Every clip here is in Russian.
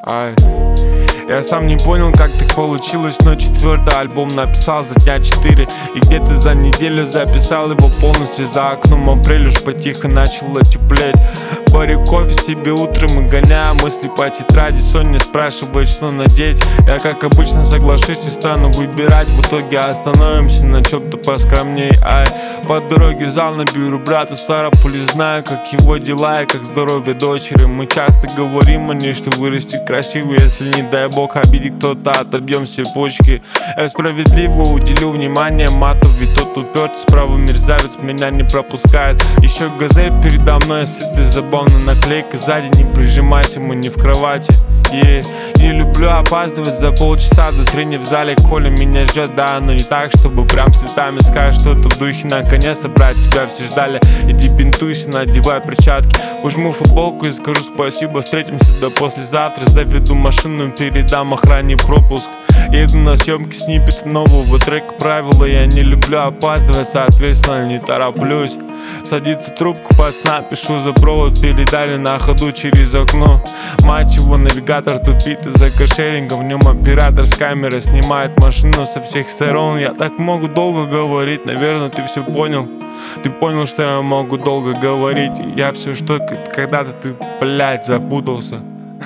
Ай. Я сам не понял, как так получилось, но 4-й альбом написал за дня 4. И где-то за неделю записал его полностью. За окном апрель уж потихо начало теплеть. Варю кофе себе утром и гоняю мысли по тетради. Соня спрашивает, что надеть. Я, как обычно, соглашусь и стану выбирать. В итоге остановимся на чем-то поскромней. Ай, по дороге в зал наберу брату Старополе. Знаю, как его дела и как здоровье дочери. Мы часто говорим о ней, что вырастет красиво. Если, не дай бог, обидит кто-то, отобьем все почки. Я справедливо уделю внимание мату, ведь тот уперт, справа мерзавец меня не пропускает. Еще газель передо мной, сытый, забавно наклейка сзади. Не прижимайся, мы не в кровати. Не люблю опаздывать за полчаса до трени в зале. Коля меня ждет, да, но не так, чтобы прям цветами сказать что-то в духе. Наконец-то, брат, тебя все ждали. Иди бинтуйся, надевай перчатки. Ужму футболку и скажу спасибо. Встретимся до послезавтра. Заведу машину, передам охране пропуск. Еду на съемки сниппета нового трека. Правила: я не люблю опаздывать, соответственно не тороплюсь. Садится трубку, пацана, пишу за провод. Передали на ходу через окно. Мать его, навигатор тупит из-за кошеринга. В нем оператор с камеры снимает машину со всех сторон. Я так могу долго говорить, наверное, ты все понял. Ты понял, что я могу долго говорить. Я все, что когда-то ты, блядь, запутался.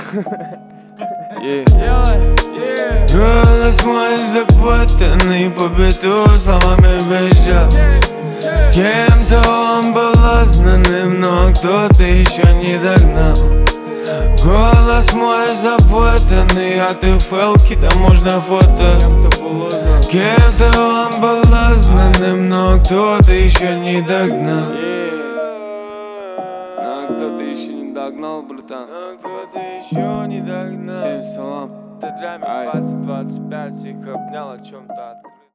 Голос мой запутанный, побиту словами визжал. Кем-то он был осознанным, но кто-то еще не догнал. Голос мой запутанный, а ты фэлки, там можно фото. Кем-то он был осознанным, но кто-то еще не догнал. Но кто-то еще не догнал, братан. Но кто-то еще не догнал. Всем салам. Ты джами 20-25, всех обнял, о чем-то открыл.